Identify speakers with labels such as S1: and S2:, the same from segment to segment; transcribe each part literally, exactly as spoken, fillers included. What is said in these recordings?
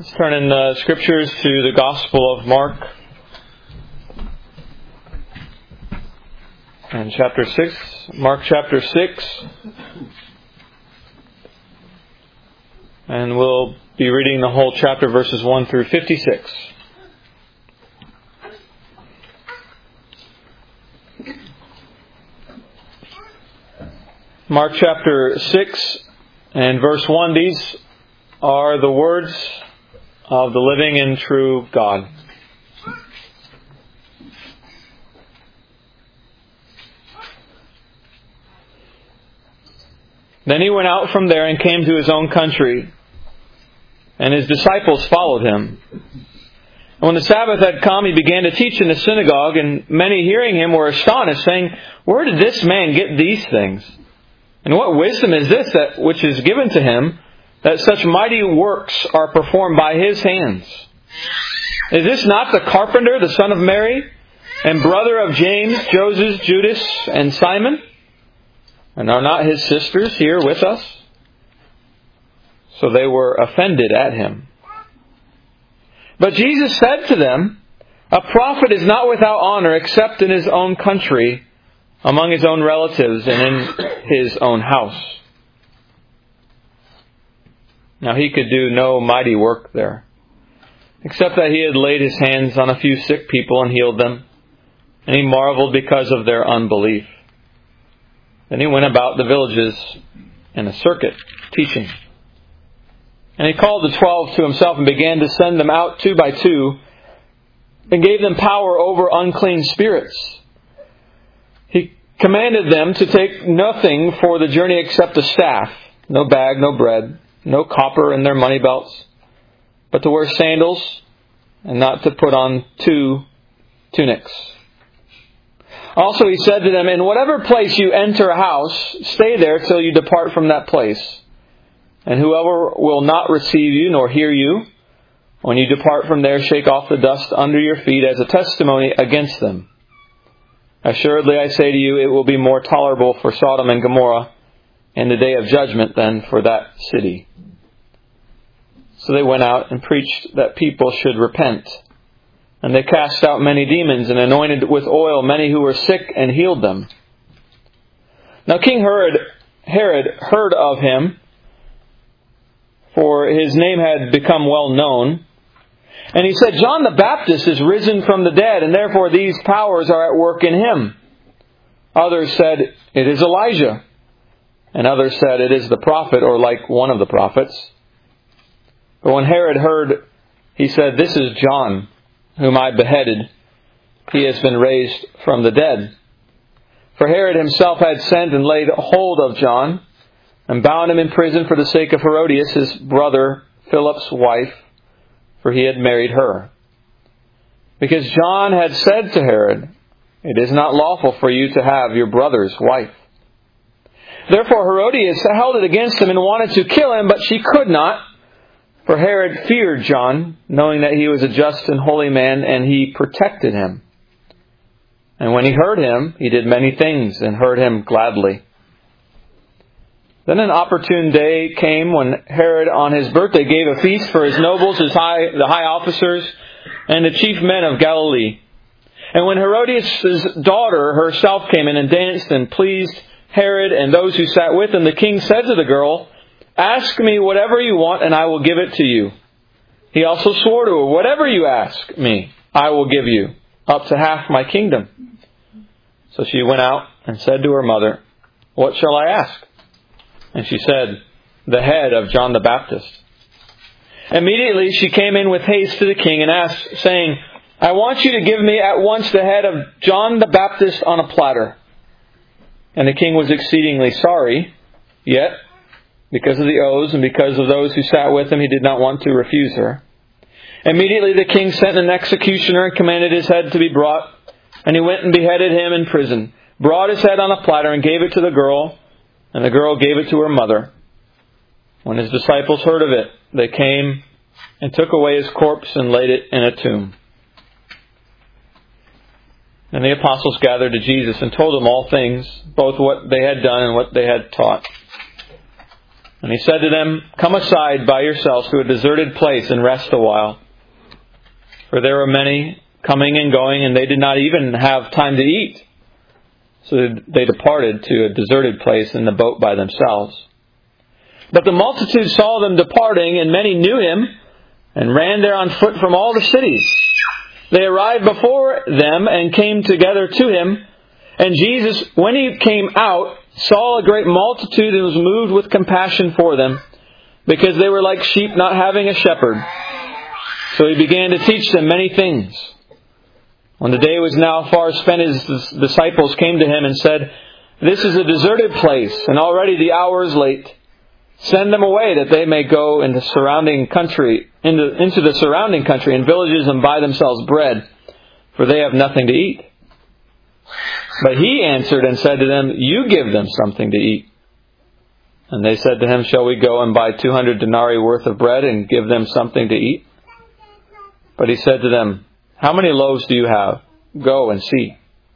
S1: Let's turn in the Scriptures to the Gospel of Mark and chapter six. Mark chapter six. And we'll be reading the whole chapter, verses one through fifty-six. Mark chapter six and verse one. These are the words of the living and true God. Then he went out from there and came to his own country, and his disciples followed him. And when the Sabbath had come, he began to teach in the synagogue, and many hearing him were astonished, saying, "Where did this man get these things? And what wisdom is this that which is given to him, that such mighty works are performed by his hands? Is this not the carpenter, the son of Mary, and brother of James, Joseph, Judas, and Simon? And are not his sisters here with us?" So they were offended at him. But Jesus said to them, "A prophet is not without honor except in his own country, among his own relatives, and in his own house." Now he could do no mighty work there, except that he had laid his hands on a few sick people and healed them, and he marveled because of their unbelief. Then he went about the villages in a circuit, teaching. And he called the twelve to himself and began to send them out two by two, and gave them power over unclean spirits. He commanded them to take nothing for the journey except a staff, no bag, no bread, no copper in their money belts, but to wear sandals and not to put on two tunics. Also he said to them, "In whatever place you enter a house, stay there till you depart from that place. And whoever will not receive you nor hear you, when you depart from there, shake off the dust under your feet as a testimony against them. Assuredly I say to you, it will be more tolerable for Sodom and Gomorrah in the day of judgment than for that city." So they went out and preached that people should repent. And they cast out many demons and anointed with oil many who were sick and healed them. Now King Herod, Herod heard of him, for his name had become well known. And he said, "John the Baptist is risen from the dead, and therefore these powers are at work in him." Others said, "It is Elijah." And others said, "It is the prophet," or like one of the prophets. But when Herod heard, he said, "This is John, whom I beheaded. He has been raised from the dead." For Herod himself had sent and laid hold of John, and bound him in prison for the sake of Herodias, his brother Philip's wife, for he had married her. Because John had said to Herod, "It is not lawful for you to have your brother's wife." Therefore Herodias held it against him and wanted to kill him, but she could not. For Herod feared John, knowing that he was a just and holy man, and he protected him. And when he heard him, he did many things and heard him gladly. Then an opportune day came when Herod on his birthday gave a feast for his nobles, his high, the high officers, and the chief men of Galilee. And when Herodias' daughter herself came in and danced and pleased Herod and those who sat with him, the king said to the girl, "Ask me whatever you want, and I will give it to you." He also swore to her, "Whatever you ask me, I will give you, up to half my kingdom." So she went out and said to her mother, "What shall I ask?" And she said, "The head of John the Baptist." Immediately she came in with haste to the king and asked, saying, "I want you to give me at once the head of John the Baptist on a platter." And the king was exceedingly sorry, yet because of the oaths and because of those who sat with him, he did not want to refuse her. Immediately the king sent an executioner and commanded his head to be brought. And he went and beheaded him in prison, brought his head on a platter and gave it to the girl, and the girl gave it to her mother. When his disciples heard of it, they came and took away his corpse and laid it in a tomb. And the apostles gathered to Jesus and told him all things, both what they had done and what they had taught. And he said to them, "Come aside by yourselves to a deserted place and rest a while." For there were many coming and going, and they did not even have time to eat. So they departed to a deserted place in the boat by themselves. But the multitude saw them departing, and many knew him, and ran there on foot from all the cities. They arrived before them and came together to him. And Jesus, when he came out, saw a great multitude and was moved with compassion for them, because they were like sheep not having a shepherd. So he began to teach them many things. When the day was now far spent, his disciples came to him and said, "This is a deserted place, and already the hour is late. Send them away that they may go into surrounding country, into, into the surrounding country and villages and buy themselves bread, for they have nothing to eat." But he answered and said to them, "You give them something to eat." And they said to him, "Shall we go and buy two hundred denarii worth of bread and give them something to eat?" But he said to them, "How many loaves do you have? Go and see."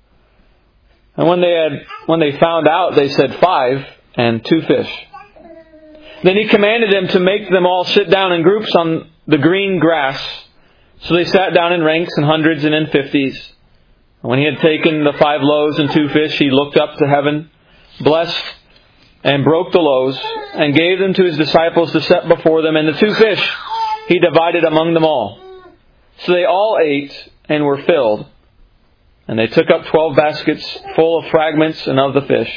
S1: And when they had, when they found out, they said, "Five and two fish." Then he commanded them to make them all sit down in groups on the green grass. So they sat down in ranks, in hundreds and in fifties. And when he had taken the five loaves and two fish, he looked up to heaven, blessed, and broke the loaves, and gave them to his disciples to set before them. And the two fish he divided among them all. So they all ate and were filled. And they took up twelve baskets full of fragments and of the fish.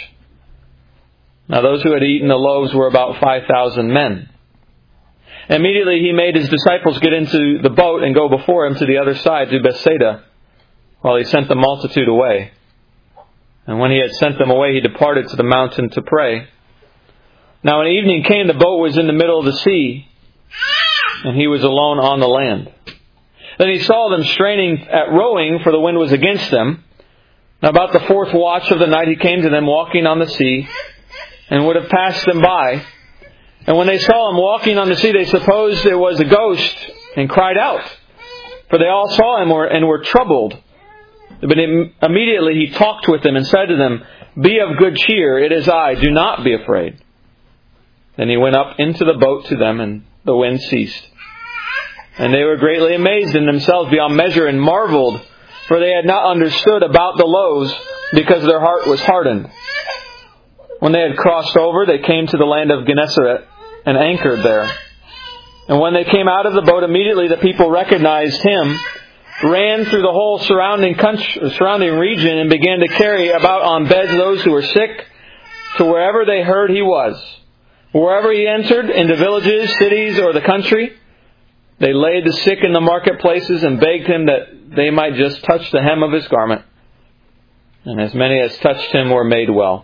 S1: Now those who had eaten the loaves were about five thousand men. Immediately he made his disciples get into the boat and go before him to the other side, to Bethsaida, while he sent the multitude away. And when he had sent them away, he departed to the mountain to pray. Now when evening came, the boat was in the middle of the sea, and he was alone on the land. Then he saw them straining at rowing, for the wind was against them. Now about the fourth watch of the night he came to them walking on the sea, and would have passed them by. And when they saw him walking on the sea, they supposed it was a ghost, and cried out. For they all saw him and were troubled. But immediately he talked with them and said to them, "Be of good cheer, it is I, do not be afraid." Then he went up into the boat to them, and the wind ceased. And they were greatly amazed in themselves beyond measure, and marveled, for they had not understood about the loaves, because their heart was hardened. When they had crossed over, they came to the land of Gennesaret and anchored there. And when they came out of the boat, immediately the people recognized him, ran through the whole surrounding country, surrounding region, and began to carry about on beds those who were sick to wherever they heard he was. Wherever he entered, into villages, cities, or the country, they laid the sick in the marketplaces and begged him that they might just touch the hem of his garment. And as many as touched him were made well.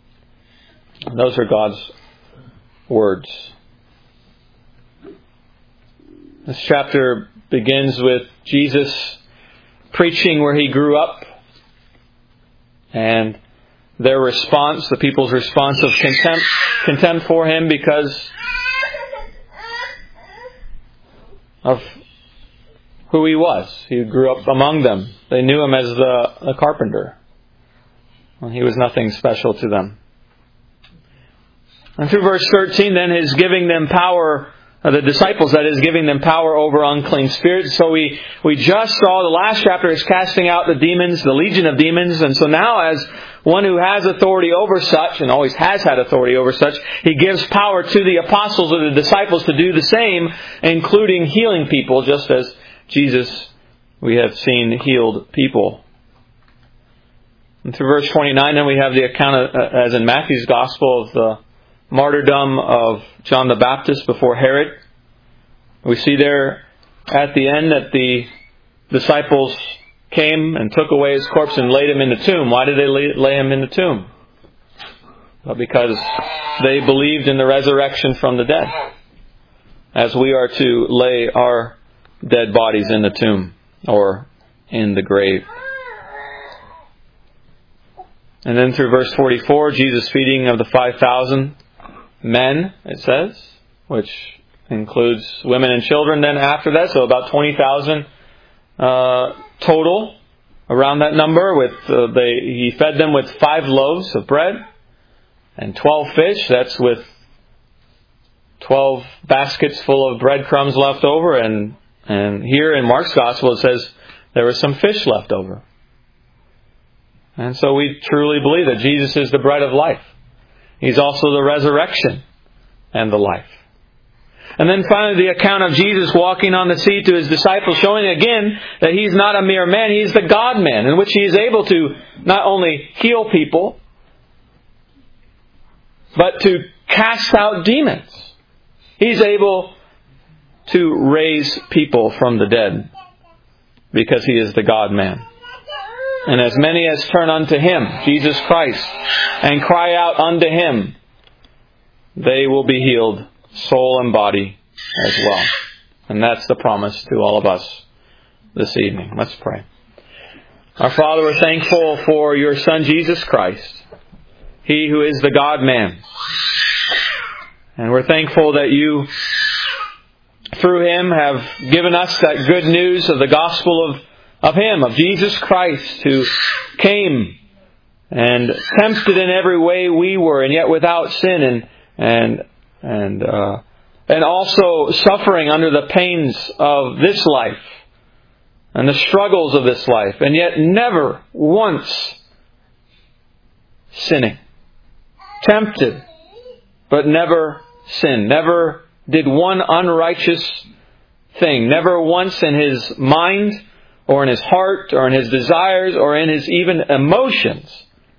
S1: And those are God's words. This chapter begins with Jesus preaching where he grew up, and their response, the people's response of contempt, contempt for him because of who he was. He grew up among them. They knew him as the, the carpenter. Well, he was nothing special to them. And through verse thirteen, then, is giving them power, uh, the disciples, that is, giving them power over unclean spirits. So we, we just saw the last chapter is casting out the demons, the legion of demons. And so now, as one who has authority over such, and always has had authority over such, he gives power to the apostles or the disciples to do the same, including healing people, just as Jesus, we have seen, healed people. And through verse twenty-nine, then we have the account, of, uh, as in Matthew's Gospel, of the martyrdom of John the Baptist before Herod. We see there at the end that the disciples came and took away his corpse and laid him in the tomb. Why did they lay, lay him in the tomb? Well, because they believed in the resurrection from the dead, as we are to lay our dead bodies in the tomb or in the grave. And then through verse forty-four, Jesus feeding of the five thousand men, it says, which includes women and children then after that, so about twenty thousand uh, total, around that number. With uh, they, he fed them with five loaves of bread and twelve fish. That's with twelve baskets full of breadcrumbs left over, and, and here in Mark's Gospel it says there was some fish left over. And so we truly believe that Jesus is the bread of life. He's also the resurrection and the life. And then finally the account of Jesus walking on the sea to His disciples, showing again that He's not a mere man, He's the God-man, in which He is able to not only heal people, but to cast out demons. He's able to raise people from the dead because He is the God-man. And as many as turn unto Him, Jesus Christ, and cry out unto Him, they will be healed, soul and body as well. And that's the promise to all of us this evening. Let's pray. Our Father, we're thankful for Your Son, Jesus Christ, He who is the God-man. And we're thankful that You, through Him, have given us that good news of the gospel of, of Him, of Jesus Christ, who came and tempted in every way we were, and yet without sin, and and and uh, and also suffering under the pains of this life and the struggles of this life, and yet never once sinning. Tempted, but never sinned. Never did one unrighteous thing. Never once in His mind, or in His heart, or in His desires, or in His even emotions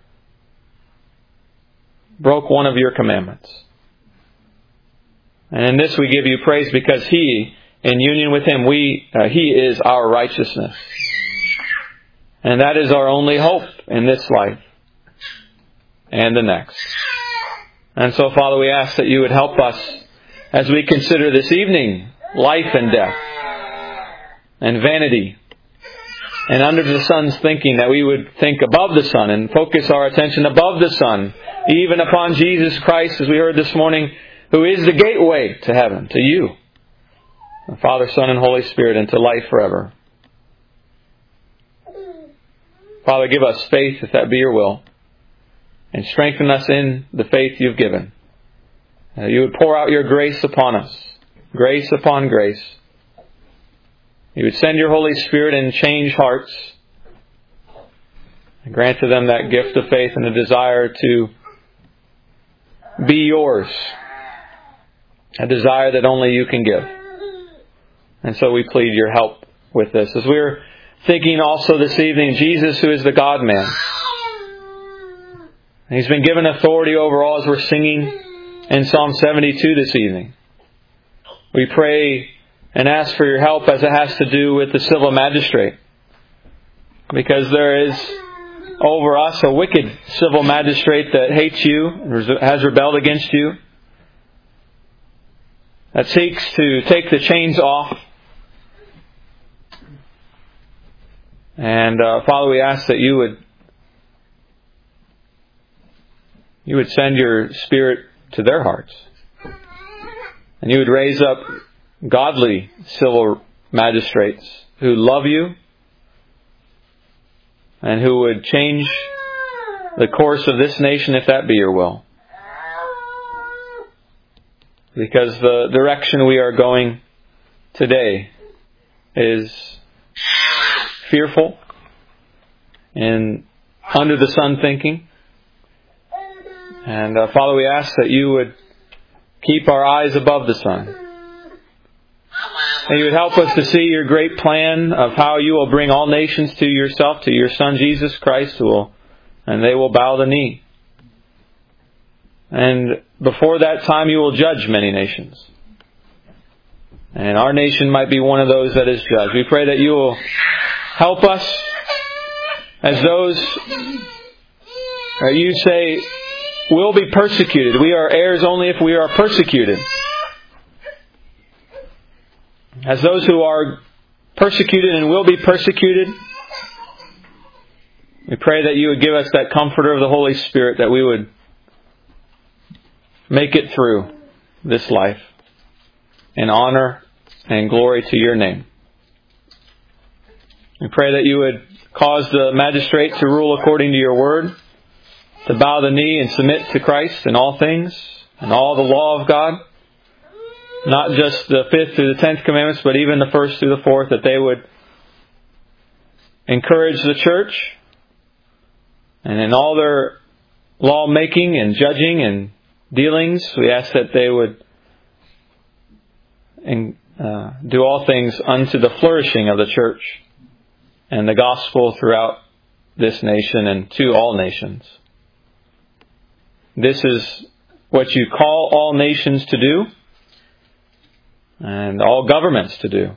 S1: broke one of Your commandments. And in this we give You praise, because He, in union with Him, we uh, He is our righteousness. And that is our only hope in this life and the next. And so, Father, we ask that You would help us as we consider this evening life and death and vanity and under the sun's thinking, that we would think above the sun and focus our attention above the sun, even upon Jesus Christ, as we heard this morning, who is the gateway to heaven, to You, the Father, Son, and Holy Spirit, and to life forever. Father, give us faith, if that be Your will, and strengthen us in the faith You've given. That You would pour out Your grace upon us, grace upon grace. You would send Your Holy Spirit and change hearts, and grant to them that gift of faith and a desire to be Yours, a desire that only You can give. And so we plead Your help with this. As we're thinking also this evening, Jesus, who is the God-man, He's been given authority over all, as we're singing in Psalm seventy-two this evening. We pray and ask for Your help as it has to do with the civil magistrate, because there is over us a wicked civil magistrate that hates You, has rebelled against You, that seeks to take the chains off. And uh, Father, we ask that You would You would send Your Spirit to their hearts, and You would raise up godly civil magistrates who love You and who would change the course of this nation, if that be Your will. Because the direction we are going today is fearful and under the sun thinking. And uh, Father, we ask that You would keep our eyes above the sun. And You would help us to see Your great plan of how You will bring all nations to Yourself, to Your Son Jesus Christ, who will, and they will bow the knee. And before that time You will judge many nations. And our nation might be one of those that is judged. We pray that You will help us as those that You say will be persecuted. We are heirs only if we are persecuted. As those who are persecuted and will be persecuted, we pray that You would give us that comforter of the Holy Spirit, that we would make it through this life in honor and glory to Your name. We pray that You would cause the magistrate to rule according to Your word, to bow the knee and submit to Christ in all things, and all the law of God. not just the fifth through the tenth commandments, but even the first through the fourth, that they would encourage the church, and in all their law-making and judging and dealings, we ask that they would uh, do all things unto the flourishing of the church and the gospel throughout this nation and to all nations. This is what you call all nations to do and all governments to do.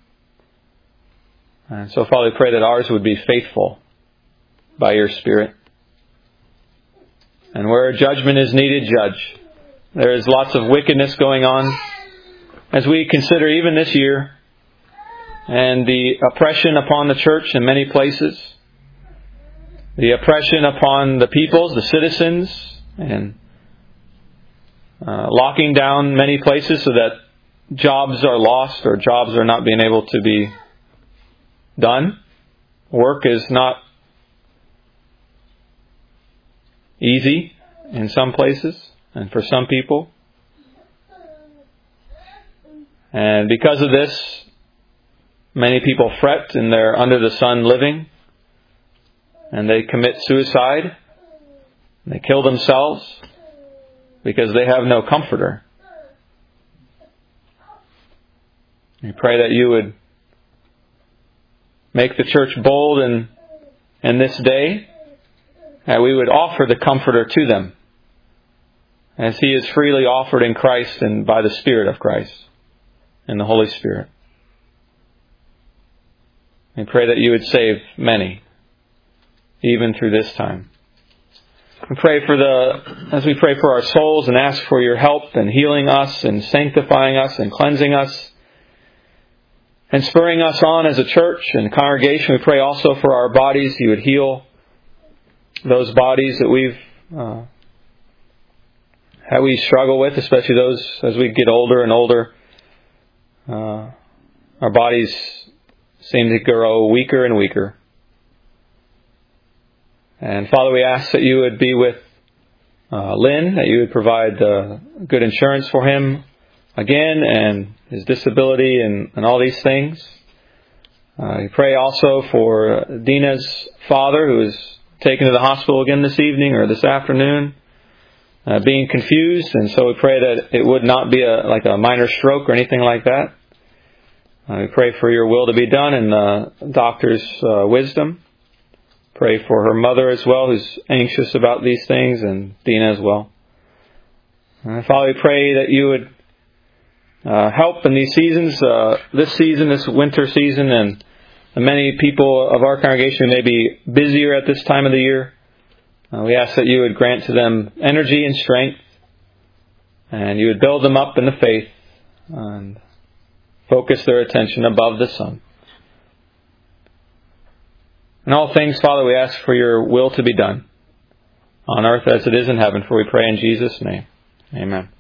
S1: And so, Father, we pray that ours would be faithful by your Spirit. And where judgment is needed, judge. There is lots of wickedness going on as we consider even this year and the oppression upon the church in many places, the oppression upon the peoples, the citizens, and uh, locking down many places so that jobs are lost or jobs are not being able to be done. Work is not easy in some places and for some people. And because of this, many people fret in their under the sun living, and they commit suicide. They kill themselves because they have no comforter. We pray that you would make the church bold in, in this day, that we would offer the comforter to them as he is freely offered in Christ and by the Spirit of Christ and the Holy Spirit. We pray that you would save many, even through this time. We pray for the, as we pray for our souls and ask for your help in healing us and sanctifying us and cleansing us and spurring us on as a church and congregation. We pray also for our bodies. You would heal those bodies that we've, uh, that we struggle with, especially those as we get older and older. Uh, our bodies seem to grow weaker and weaker. And Father, we ask that you would be with uh, Lynn, that you would provide uh, good insurance for him again and his disability and, and all these things. Uh, we pray also for Dina's father, who is taken to the hospital again this evening or this afternoon, uh, being confused. And so we pray that it would not be a like a minor stroke or anything like that. Uh, we pray for your will to be done and the doctor's uh, wisdom. Pray for her mother as well, who's anxious about these things, and Dina as well. And Father, we pray that you would uh, help in these seasons, uh, this season, this winter season, and the many people of our congregation who may be busier at this time of the year. Uh, we ask that you would grant to them energy and strength, and you would build them up in the faith and focus their attention above the sun. In all things, Father, we ask for your will to be done on earth as it is in heaven, for we pray in Jesus' name. Amen.